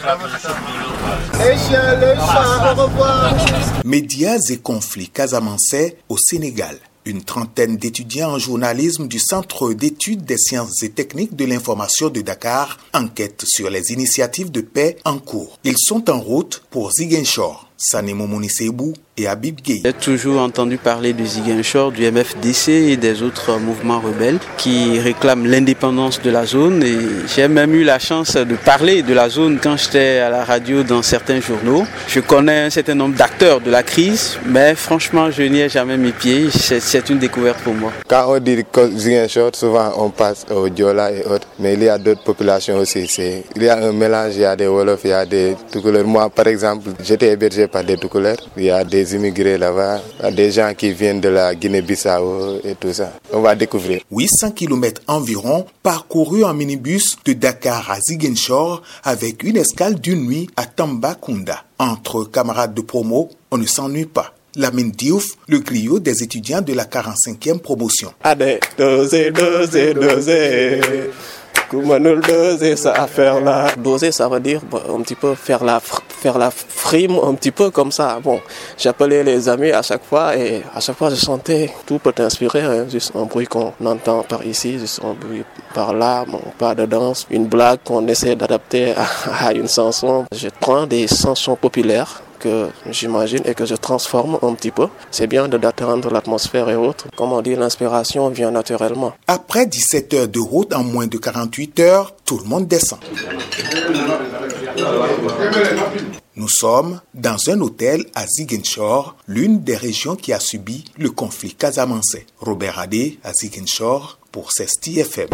Au revoir. Médias et conflits casamançais au Sénégal. Une trentaine d'étudiants en journalisme du Centre d'études des sciences et techniques de l'information de Dakar enquêtent sur les initiatives de paix en cours. Ils sont en route pour Ziguinchor. Sanémo Monisebou et Habib Gueye. J'ai toujours entendu parler de Ziguinchor, du MFDC et des autres mouvements rebelles qui réclament l'indépendance de la zone. Et j'ai même eu la chance de parler de la zone quand j'étais à la radio dans certains journaux. Je connais un certain nombre d'acteurs de la crise, mais franchement, je n'y ai jamais mis pied. C'est une découverte pour moi. Quand on dit Ziguinchor, souvent on passe au Diola et autres, mais il y a d'autres populations aussi. Il y a un mélange, il y a des Wolofs, il y a des Toucouleurs. Moi, par exemple, j'étais hébergé par des Toucouleurs. Il y a des immigrés là-bas, des gens qui viennent de la Guinée-Bissau et tout ça. On va découvrir. 800 km environ parcourus en minibus de Dakar à Ziguinchor avec une escale d'une nuit à Tambacounda. Entre camarades de promo, on ne s'ennuie pas. Lamine Diouf, le griot des étudiants de la 45e promotion. Allez, doser. Comment nous doser ça à faire là? Doser, ça veut dire un petit peu faire la frime, un petit peu comme ça. Bon, j'appelais les amis à chaque fois et à chaque fois je chantais. Tout peut inspirer, hein, juste un bruit qu'on entend par ici, juste un bruit par là, bon, pas de danse, une blague qu'on essaie d'adapter à une chanson. Je prends des chansons populaires que j'imagine et que je transforme un petit peu. C'est bien d'attendre l'atmosphère et autres. Comme on dit, l'inspiration vient naturellement. Après 17 heures de route en moins de 48 heures, tout le monde descend. Nous sommes dans un hôtel à Ziguinchor, l'une des régions qui a subi le conflit casamançais. Robert Adé à Ziguinchor pour Cesti FM.